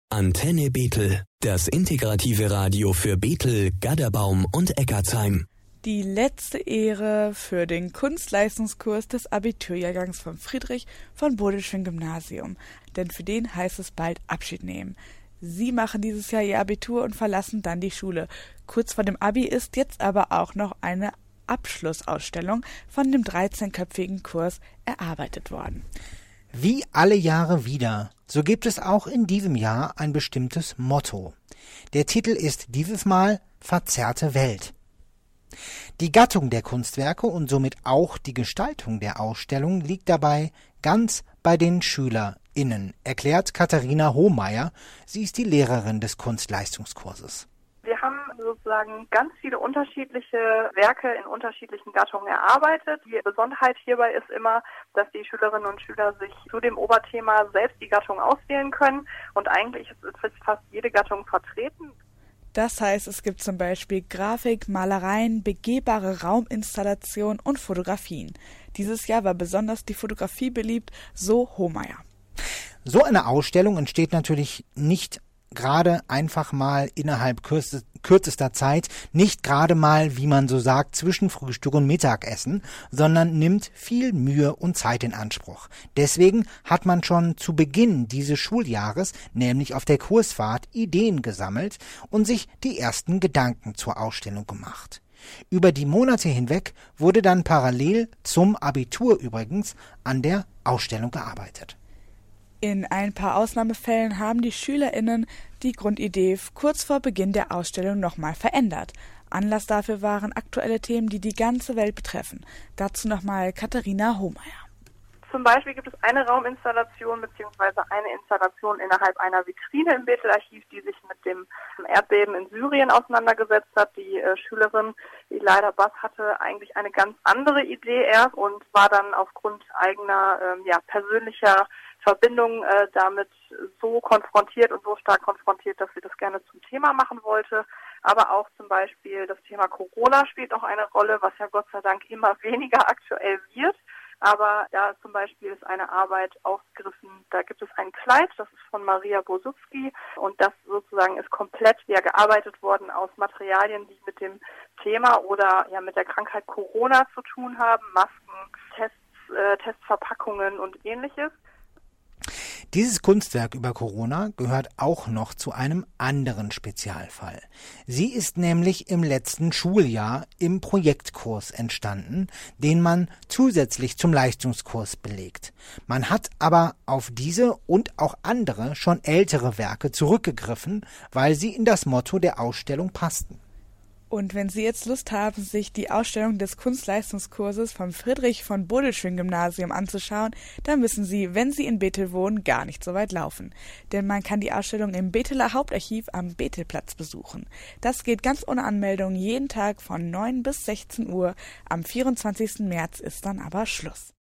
Antenne Bethel, das integrative Radio für Bethel, Gadderbaum und Eckartsheim. Die letzte Ehre für den Kunstleistungskurs des Abiturjahrgangs von Friedrich von Bodelschwingh Gymnasium. Denn für den heißt es bald Abschied nehmen. Sie machen dieses Jahr ihr Abitur und verlassen dann die Schule. Kurz vor dem Abi ist jetzt aber auch noch eine Abschlussausstellung von dem 13-köpfigen Kurs erarbeitet worden. Wie alle Jahre wieder, so gibt es auch in diesem Jahr ein bestimmtes Motto. Der Titel ist dieses Mal Verzerrte Welt. Die Gattung der Kunstwerke und somit auch die Gestaltung der Ausstellung liegt dabei ganz bei den SchülerInnen, erklärt Katharina Hohmeier. Sie ist die Lehrerin des Kunstleistungskurses. Wir haben sozusagen ganz viele unterschiedliche Werke in unterschiedlichen Gattungen erarbeitet. Die Besonderheit hierbei ist immer, dass die Schülerinnen und Schüler sich zu dem Oberthema selbst die Gattung auswählen können. Und eigentlich ist fast jede Gattung vertreten. Das heißt, es gibt zum Beispiel Grafik, Malereien, begehbare Rauminstallationen und Fotografien. Dieses Jahr war besonders die Fotografie beliebt, so Hohmeier. So eine Ausstellung entsteht natürlich nicht gerade einfach mal innerhalb kürzester Zeit, nicht gerade mal, wie man so sagt, zwischen Frühstück und Mittagessen, sondern nimmt viel Mühe und Zeit in Anspruch. Deswegen hat man schon zu Beginn dieses Schuljahres, nämlich auf der Kursfahrt, Ideen gesammelt und sich die ersten Gedanken zur Ausstellung gemacht. Über die Monate hinweg wurde dann parallel zum Abitur übrigens an der Ausstellung gearbeitet. In ein paar Ausnahmefällen haben die SchülerInnen die Grundidee kurz vor Beginn der Ausstellung nochmal verändert. Anlass dafür waren aktuelle Themen, die die ganze Welt betreffen. Dazu nochmal Katharina Hohmeier. Zum Beispiel gibt es eine Rauminstallation bzw. eine Installation innerhalb einer Vitrine im Bethel-Archiv, die sich mit dem Erdbeben in Syrien auseinandergesetzt hat. Die Schülerin Leila Bass hatte eigentlich eine ganz andere Idee erst und war dann aufgrund eigener persönlicher Verbindung damit so konfrontiert und so stark konfrontiert, dass sie das gerne zum Thema machen wollte. Aber auch zum Beispiel das Thema Corona spielt auch eine Rolle, was ja Gott sei Dank immer weniger aktuell wird. Aber da zum Beispiel ist eine Arbeit aufgegriffen, da gibt es ein Kleid, das ist von Maria Bosucki und das sozusagen ist komplett gearbeitet worden aus Materialien, die mit dem Thema oder mit der Krankheit Corona zu tun haben, Masken, Testverpackungen und ähnliches. Dieses Kunstwerk über Corona gehört auch noch zu einem anderen Spezialfall. Sie ist nämlich im letzten Schuljahr im Projektkurs entstanden, den man zusätzlich zum Leistungskurs belegt. Man hat aber auf diese und auch andere schon ältere Werke zurückgegriffen, weil sie in das Motto der Ausstellung passten. Und wenn Sie jetzt Lust haben, sich die Ausstellung des Kunstleistungskurses vom Friedrich von Bodelschwingh Gymnasium anzuschauen, dann müssen Sie, wenn Sie in Bethel wohnen, gar nicht so weit laufen. Denn man kann die Ausstellung im Betheler Hauptarchiv am Bethelplatz besuchen. Das geht ganz ohne Anmeldung jeden Tag von 9 bis 16 Uhr. Am 24. März ist dann aber Schluss.